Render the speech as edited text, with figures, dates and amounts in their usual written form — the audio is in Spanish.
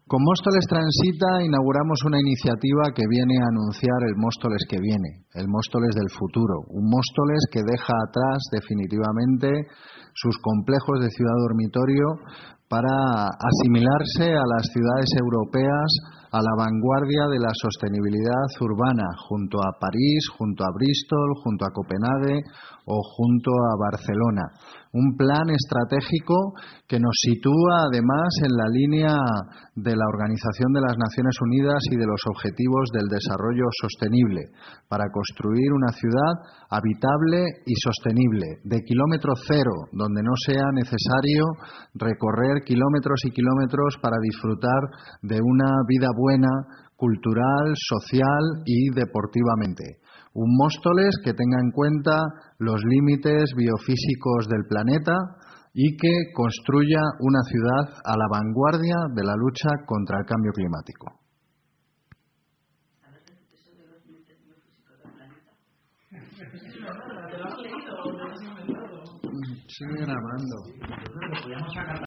Con Móstoles Transita inauguramos una iniciativa que viene a anunciar el Móstoles que viene, el Móstoles del futuro, un Móstoles que deja atrás definitivamente sus complejos de ciudad dormitorio para asimilarse a las ciudades europeas a la vanguardia de la sostenibilidad urbana, junto a París, junto a Bristol, junto a Copenhague o junto a Barcelona. Un plan estratégico que nos sitúa además en la línea de la Organización de las Naciones Unidas y de los Objetivos del Desarrollo Sostenible, para construir una ciudad habitable y sostenible, de kilómetro cero, donde no sea necesario recorrer kilómetros y kilómetros para disfrutar de una vida buena, cultural, social y deportivamente. Un Móstoles que tenga en cuenta los límites biofísicos del planeta y que construya una ciudad a la vanguardia de la lucha contra el cambio climático. Sigue grabando.